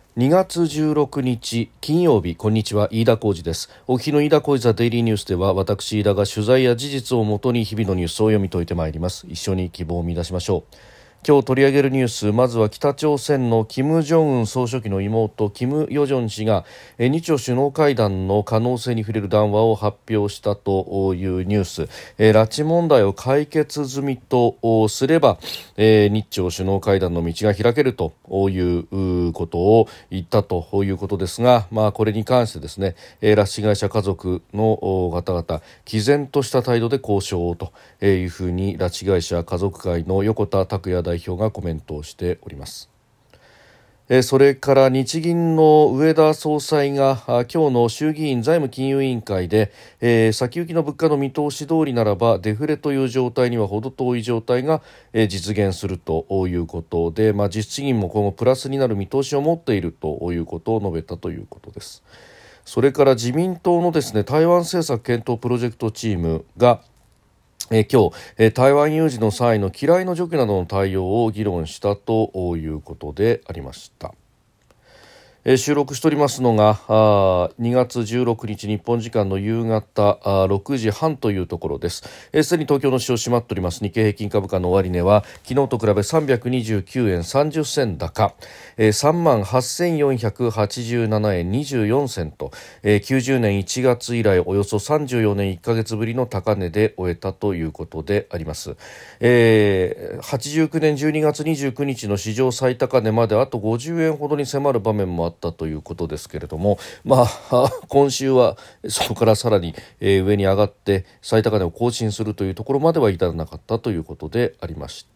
2月16日金曜日、こんにちは、飯田浩司です。お聞きの飯田浩司ザデイリーニュースでは、私飯田が取材や事実をもとに日々のニュースを読み解いてまいります。一緒に希望を見出しましょう。今日取り上げるニュース、まずは北朝鮮の金正恩総書記の妹金与正氏が日朝首脳会談の可能性に触れる談話を発表したというニュース、拉致問題を解決済みとすれば、日朝首脳会談の道が開けるということを言ったということですが、これに関してですね、拉致被害者家族の方々、毅然とした態度で交渉をというふうに拉致被害者家族会の横田拓也代表がコメントをしております。それから日銀の植田総裁が今日の衆議院財務金融委員会で、先行きの物価の見通し通りならばデフレという状態には程遠い状態が実現するということで、実質金も今後プラスになる見通しを持っているということを述べたということです。それから自民党のですね、台湾政策検討プロジェクトチームが今日、台湾有事の際の機雷の除去などの対応を議論したということでありました。収録しておりますのが2月16日日本時間の夕方6時半というところです。すでに東京の市場閉まっております。日経平均株価の終値は昨日と比べ329円30銭高、38,487円24銭と、90年1月以来およそ34年1ヶ月ぶりの高値で終えたということであります。89年12月29日の史上最高値まであと50円ほどに迫る場面もあったということですけれども、今週はそこからさらに、上に上がって最高値を更新するというところまでは至らなかったということでありました。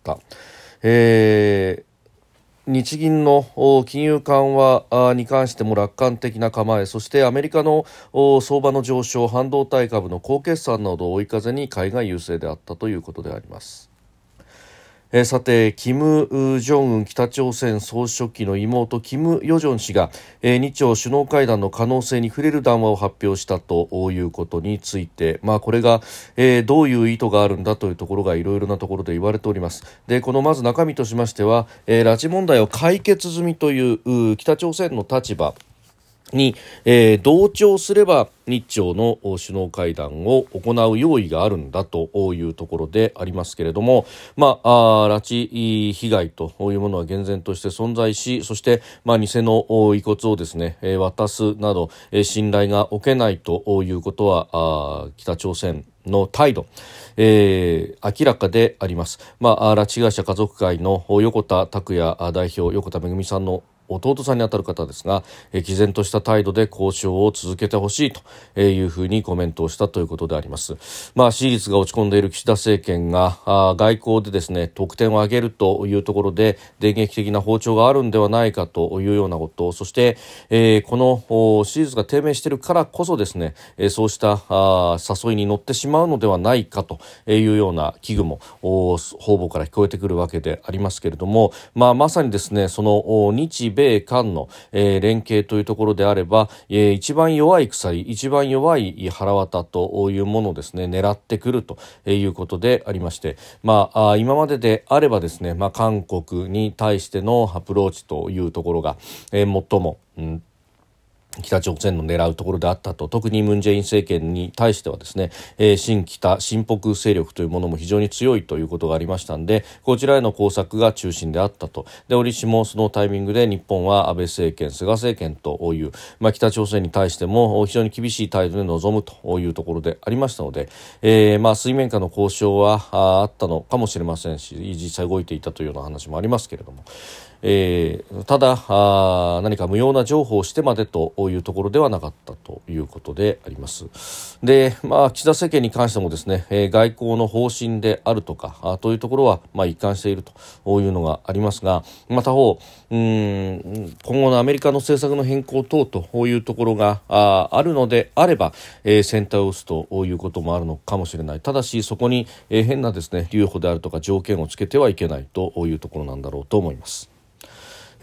日銀の金融緩和に関しても楽観的な構え、そしてアメリカの相場の上昇、半導体株の高決算などを追い風に買いが優勢であったということであります。さて、金正恩北朝鮮総書記の妹金与正氏が日朝首脳会談の可能性に触れる談話を発表したということについて、これがどういう意図があるんだというところがいろいろなところで言われております。で、このまず中身としましては、拉致問題を解決済みという北朝鮮の立場に、同調すれば日朝の首脳会談を行う用意があるんだというところでありますけれども、拉致被害というものは厳然として存在し、そして、偽の遺骨をですね、渡すなど、信頼が置けないということは北朝鮮の態度、明らかであります。拉致被害者家族会の横田拓也代表、横田めぐみさんの弟さんにあたる方ですが、毅然とした態度で交渉を続けてほしいというふうにコメントをしたということであります。支持率が落ち込んでいる岸田政権が外交でですね、得点を上げるというところで電撃的な訪朝があるんではないかというようなこと、そして、この支持率が低迷しているからこそですね、そうした誘いに乗ってしまうのではないかというような危惧も方々から聞こえてくるわけでありますけれども、まさにですね、その日米韓の、連携というところであれば、一番弱い鎖、一番弱い腹渡というものをですね、狙ってくるということでありまして、今までであればですね、韓国に対してのアプローチというところが、最も、北朝鮮の狙うところであったと。特にムン・ジェイン政権に対してはですね、親北親北勢力というものも非常に強いということがありましたので、こちらへの工作が中心であったと。で、折しもそのタイミングで日本は安倍政権、菅政権という、北朝鮮に対しても非常に厳しい態度で臨むというところでありましたので、水面下の交渉はあったのかもしれませんし、実際動いていたというような話もありますけれども、ただ何か無用な情報をしてまでというところではなかったということであります。で、岸田政権に関してもですね、外交の方針であるとかというところは一貫しているというのがありますが、他方今後のアメリカの政策の変更等というところがあるのであれば、先手を打つということもあるのかもしれない。ただしそこに、変なですね留保であるとか条件をつけてはいけないというところなんだろうと思います。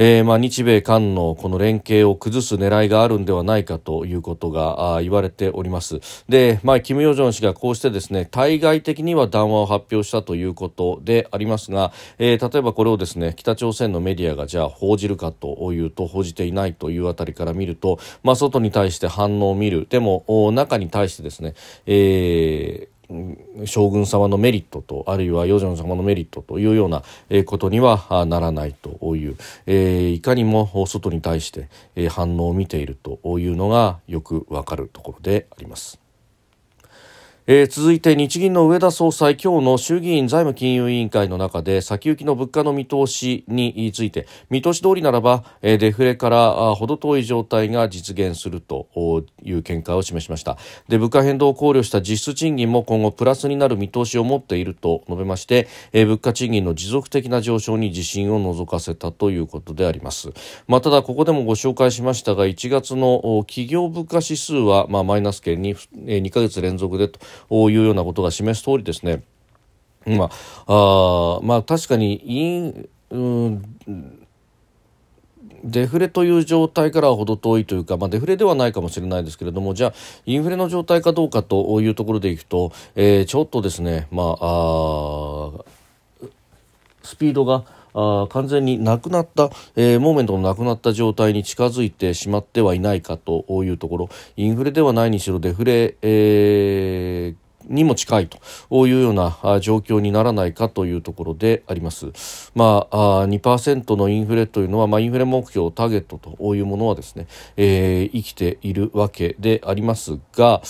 日米韓のこの連携を崩す狙いがあるんではないかということが言われております。で、金与正氏がこうしてですね、対外的には談話を発表したということでありますが、例えばこれをですね、北朝鮮のメディアがじゃあ報じるかというと報じていないというあたりから見ると、外に対して反応を見る、でも中に対してですね、将軍様のメリットとあるいは与正様のメリットというようなことにはならないという、いかにも外に対して反応を見ているというのがよくわかるところであります。続いて日銀の植田総裁、今日の衆議院財務金融委員会の中で先行きの物価の見通しについて、見通し通りならばデフレから程遠い状態が実現するという見解を示しました。で、物価変動を考慮した実質賃金も今後プラスになる見通しを持っていると述べまして、物価賃金の持続的な上昇に自信を覗かせたということであります。ただここでもご紹介しましたが、1月の企業物価指数はマイナス圏に2ヶ月連続でというようなことが示す通りですね、確かにデフレという状態からは程遠いというか、デフレではないかもしれないですけれども、じゃあインフレの状態かどうかというところでいくと、ちょっとですね、スピードが完全になくなった、モーメントのなくなった状態に近づいてしまってはいないかというところ、インフレではないにしろデフレ、にも近いというような状況にならないかというところであります。2% のインフレというのは、インフレ目標ターゲットというものはですね、生きているわけでありますが、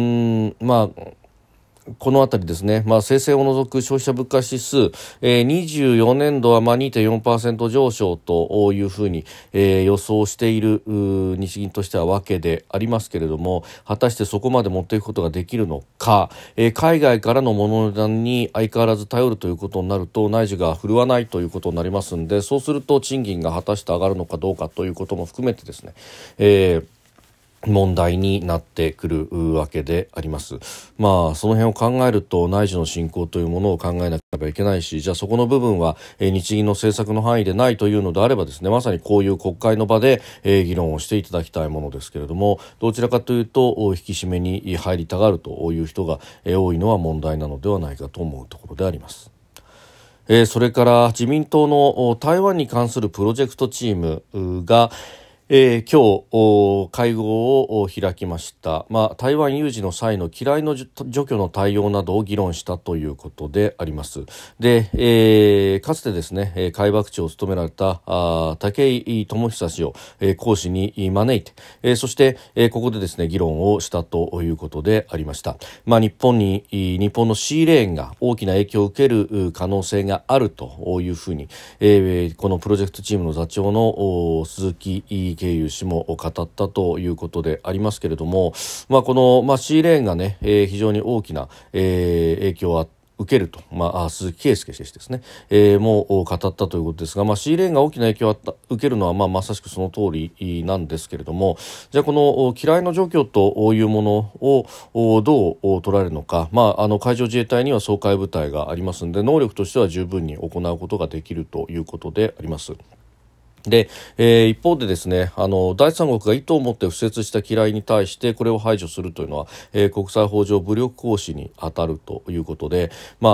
このあたりですね、生鮮を除く消費者物価指数、24年度は2.4% 上昇というふうに、予想している日銀としてはわけでありますけれども、果たしてそこまで持っていくことができるのか、海外からの物の値段に相変わらず頼るということになると内需が振るわないということになりますので、そうすると賃金が果たして上がるのかどうかということも含めてですね、問題になってくるわけであります。その辺を考えると内需の進行というものを考えなければいけないし、じゃあそこの部分は日銀の政策の範囲でないというのであればですね、まさにこういう国会の場で議論をしていただきたいものですけれども、どちらかというと引き締めに入りたがるという人が多いのは問題なのではないかと思うところであります。それから自民党の台湾に関するプロジェクトチームが今日会合を開きました。台湾有事の際の機雷の除去の対応などを議論したということであります。で、かつてですね、海幕長を務められた武井智久氏を講師に招いて、そしてここでですね議論をしたということでありました。日本の C レーンが大きな影響を受ける可能性があるというふうに、このプロジェクトチームの座長の鈴木経由氏も語ったということでありますけれども、この、C レーンがね、非常に大きな、影響を受けると、鈴木圭介氏ですね、もう語ったということですが、C レーンが大きな影響を受けるのは、まさしくその通りなんですけれども、じゃあこの機雷の除去というものをどう捉えるのか、海上自衛隊には掃海部隊がありますので、能力としては十分に行うことができるということであります。で、一方でですね、第三国が意図を持って敷設した機雷に対してこれを排除するというのは、国際法上武力行使に当たるということで、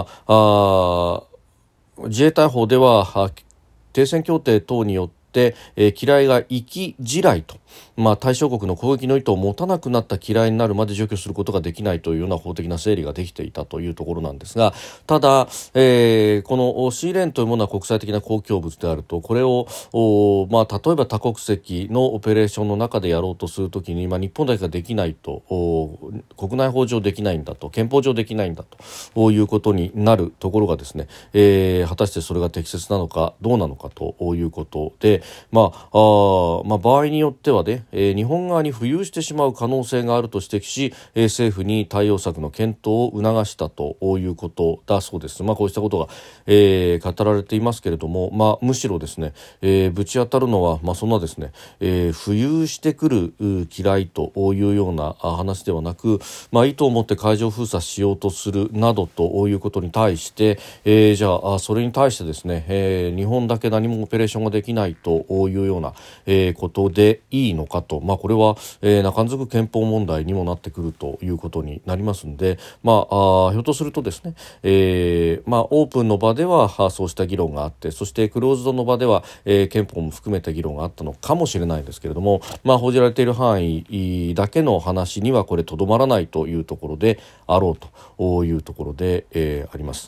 自衛隊法では停戦協定等によって機雷が生き地雷と、対象国の攻撃の意図を持たなくなった機雷になるまで除去することができないというような法的な整理ができていたというところなんですが、ただ、この C レーンというものは国際的な公共物であると、これを例えば多国籍のオペレーションの中でやろうとするときに、日本だけができないと、国内法上できないんだと、憲法上できないんだということになるところがですね、果たしてそれが適切なのかどうなのかということで、場合によってはね、日本側に浮遊してしまう可能性があると指摘し、政府に対応策の検討を促したということだそうです。こうしたことが、語られていますけれども、むしろですね、ぶち当たるのは、そんなですね、浮遊してくる機雷というような話ではなく、意図を持って海上封鎖しようとするなどということに対して、じゃあそれに対してですね、日本だけ何もオペレーションができないとというような、ことでいいのかと、これは、中づく憲法問題にもなってくるということになりますので、ひょっとするとですね、オープンの場ではそうした議論があって、そしてクローズドの場では、憲法も含めた議論があったのかもしれないですけれども、報じられている範囲だけの話にはこれとどまらないというところであろうというところで、あります。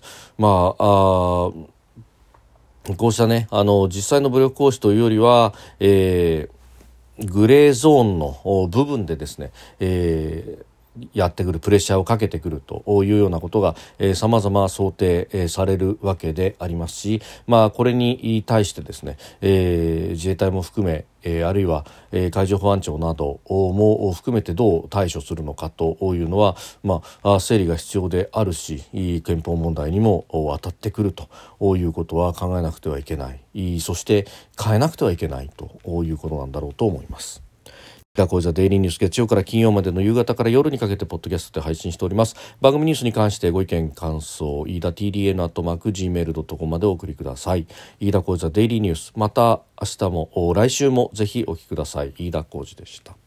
こうしたね、実際の武力行使というよりは、グレーゾーンの部分でですね、やってくるプレッシャーをかけてくるというようなことが様々想定されるわけでありますし、これに対してですね、自衛隊も含めあるいは海上保安庁なども含めてどう対処するのかというのは、整理が必要であるし、憲法問題にも当たってくるということは考えなくてはいけない、そして変えなくてはいけないということなんだろうと思います。これザデイリーニュース、月曜から金曜までの夕方から夜にかけてポッドキャストで配信しております。番組ニュースに関してご意見感想、飯田 TDN@gmail.com までお送りください。飯田これザデイリーニュース、また明日も来週もぜひお聞きください。飯田浩司でした。